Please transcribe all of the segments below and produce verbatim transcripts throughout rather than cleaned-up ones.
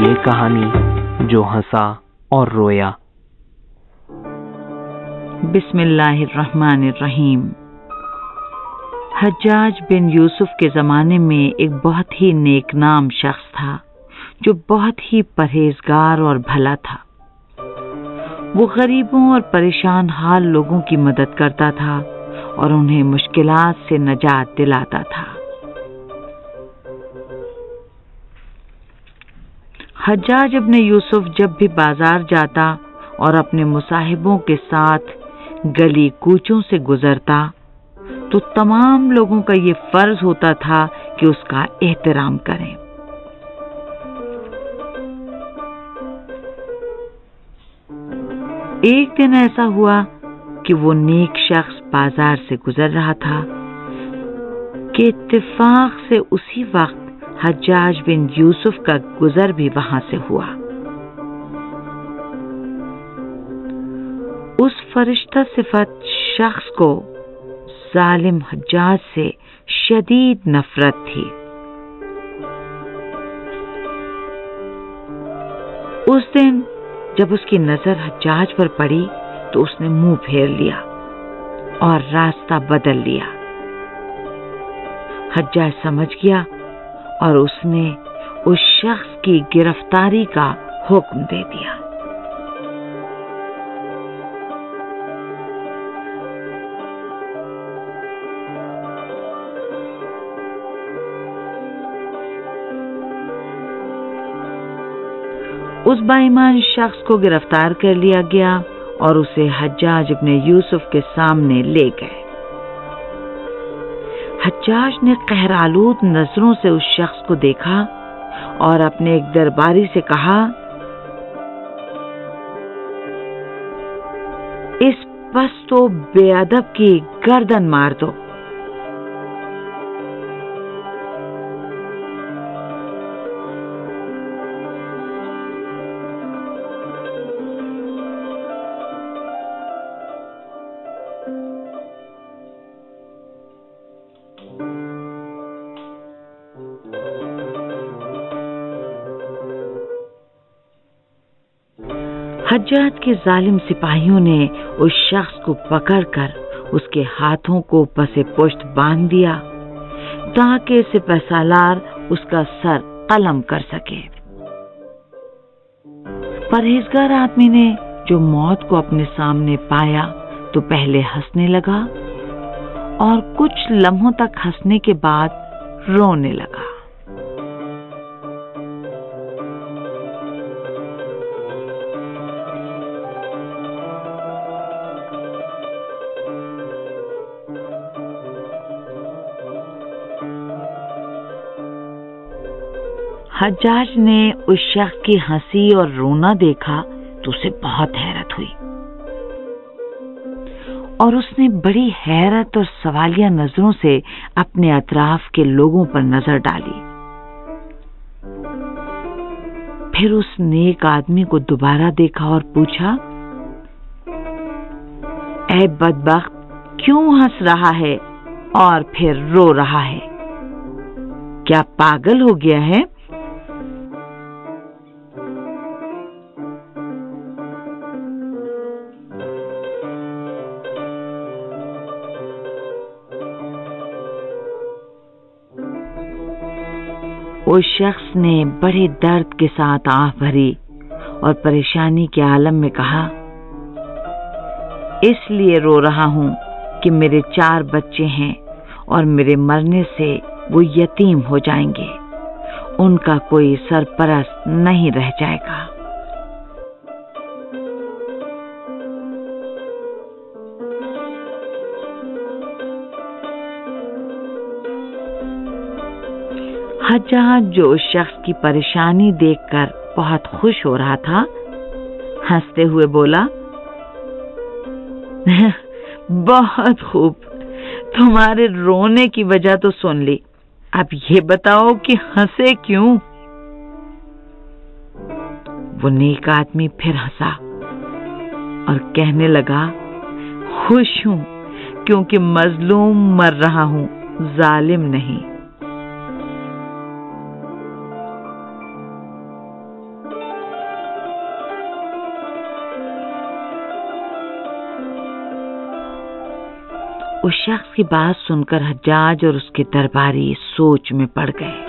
یہ کہانی جو ہنسا اور رویا۔ بسم اللہ الرحمن الرحیم۔ حجاج بن یوسف کے زمانے میں ایک بہت ہی نیک نام شخص تھا جو بہت ہی پرہیزگار اور بھلا تھا۔ وہ غریبوں اور پریشان حال لوگوں کی مدد کرتا تھا اور انہیں مشکلات سے نجات دلاتا تھا۔ حجاج ابن یوسف جب بھی بازار جاتا اور اپنے مصاحبوں کے ساتھ گلی کوچوں سے گزرتا تو تمام لوگوں کا یہ فرض ہوتا تھا کہ اس کا احترام کریں۔ ایک دن ایسا ہوا کہ وہ نیک شخص بازار سے گزر رہا تھا کہ اتفاق سے اسی وقت حجاج بن یوسف کا گزر بھی وہاں سے ہوا۔ اس فرشتہ صفت شخص کو ظالم حجاج سے شدید نفرت تھی۔ اس دن جب اس کی نظر حجاج پر پڑی تو اس نے منہ پھیر لیا اور راستہ بدل لیا۔ حجاج سمجھ گیا اور اس نے اس شخص کی گرفتاری کا حکم دے دیا۔ اس با ایمان شخص کو گرفتار کر لیا گیا اور اسے حجاج ابن یوسف کے سامنے لے گئے۔ حجاج نے قہرآلود نظروں سے اس شخص کو دیکھا اور اپنے ایک درباری سے کہا، اس پست و بے ادب کی گردن مار دو۔ حجاج کے ظالم سپاہیوں نے اس شخص کو پکڑ کر اس کے ہاتھوں کو پس پشت باندھ دیا تاکہ سپہ سالار اس کا سر قلم کر سکے۔ پرہیزگار آدمی نے جو موت کو اپنے سامنے پایا تو پہلے ہنسنے لگا اور کچھ لمحوں تک ہنسنے کے بعد رونے لگا۔ حجاج نے اس شخص کی ہنسی اور رونا دیکھا تو اسے بہت حیرت ہوئی اور اس نے بڑی حیرت اور سوالیہ نظروں سے اپنے اطراف کے لوگوں پر نظر ڈالی۔ پھر اس نیک آدمی کو دوبارہ دیکھا اور پوچھا، اے بدبخت، کیوں ہنس رہا ہے اور پھر رو رہا ہے؟ کیا پاگل ہو گیا ہے؟ اس شخص نے بڑے درد کے ساتھ آہ بھری اور پریشانی کے عالم میں کہا، اس لیے رو رہا ہوں کہ میرے چار بچے ہیں اور میرے مرنے سے وہ یتیم ہو جائیں گے، ان کا کوئی سرپرست نہیں رہ جائے گا۔ حجاج جو اس شخص کی پریشانی دیکھ کر بہت خوش ہو رہا تھا، ہنستے ہوئے بولا، بہت خوب، تمہارے رونے کی وجہ تو سن لی، اب یہ بتاؤ کہ ہنسے کیوں؟ وہ نیک آدمی پھر ہنسا اور کہنے لگا، خوش ہوں کیونکہ مظلوم مر رہا ہوں، ظالم نہیں۔ اس شخص کی بات سن کر حجاج اور اس کے درباری سوچ میں پڑ گئے۔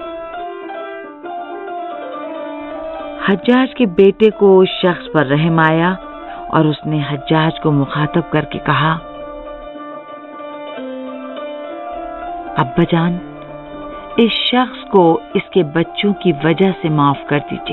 حجاج کے بیٹے کو اس شخص پر رحم آیا اور اس نے حجاج کو مخاطب کر کے کہا، ابا جان، اس شخص کو اس کے بچوں کی وجہ سے معاف کر دیجیے۔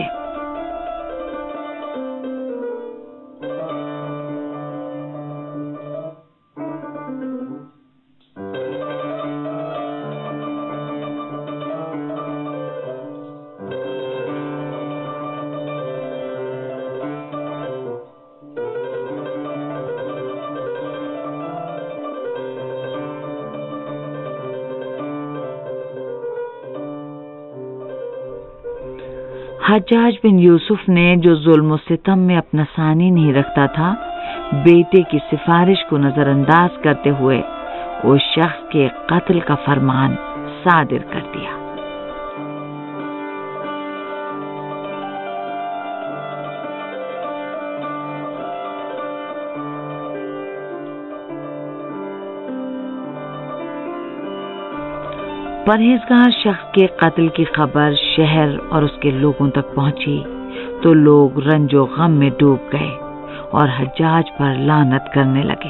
حجاج بن یوسف نے، جو ظلم و ستم میں اپنا ثانی نہیں رکھتا تھا، بیٹے کی سفارش کو نظر انداز کرتے ہوئے اس شخص کے قتل کا فرمان صادر کر دیا۔ پرہیزگار شخص کے قتل کی خبر شہر اور اس کے لوگوں تک پہنچی تو لوگ رنج و غم میں ڈوب گئے اور حجاج پر لعنت کرنے لگے۔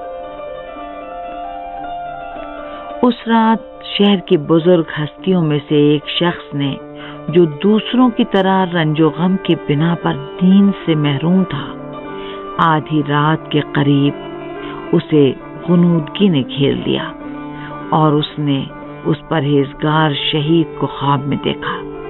اس رات شہر کی بزرگ ہستیوں میں سے ایک شخص نے، جو دوسروں کی طرح رنج و غم کی بنا پر نیند سے محروم تھا، آدھی رات کے قریب اسے غنودگی نے گھیر لیا اور اس نے اس پرہیزگار شہید کو خواب میں دیکھا۔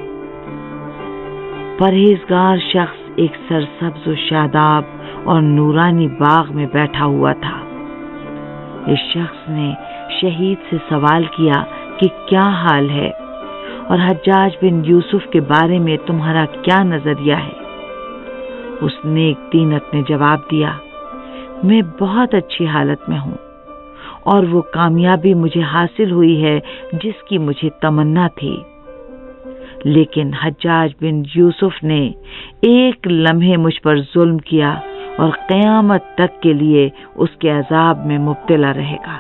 پرہیزگار شخص ایک سرسبز و شاداب اور نورانی باغ میں بیٹھا ہوا تھا۔ اس شخص نے شہید سے سوال کیا کہ کیا حال ہے اور حجاج بن یوسف کے بارے میں تمہارا کیا نظریہ ہے؟ اس نیک طینت نے جواب دیا، میں بہت اچھی حالت میں ہوں اور وہ کامیابی مجھے حاصل ہوئی ہے جس کی مجھے تمنا تھی، لیکن حجاج بن یوسف نے ایک لمحے مجھ پر ظلم کیا اور قیامت تک کے لیے اس کے عذاب میں مبتلا رہے گا۔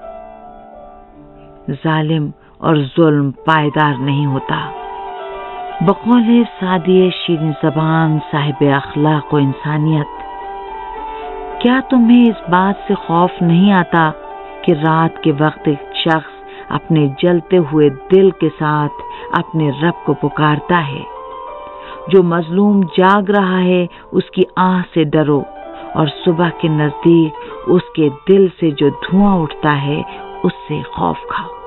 ظالم اور ظلم پائیدار نہیں ہوتا۔ بقول سعدی شیرین زبان صاحب اخلاق و انسانیت، کیا تمہیں اس بات سے خوف نہیں آتا کہ رات کے وقت ایک شخص اپنے جلتے ہوئے دل کے ساتھ اپنے رب کو پکارتا ہے؟ جو مظلوم جاگ رہا ہے اس کی آہ سے ڈرو، اور صبح کے نزدیک اس کے دل سے جو دھواں اٹھتا ہے اس سے خوف کھاؤ۔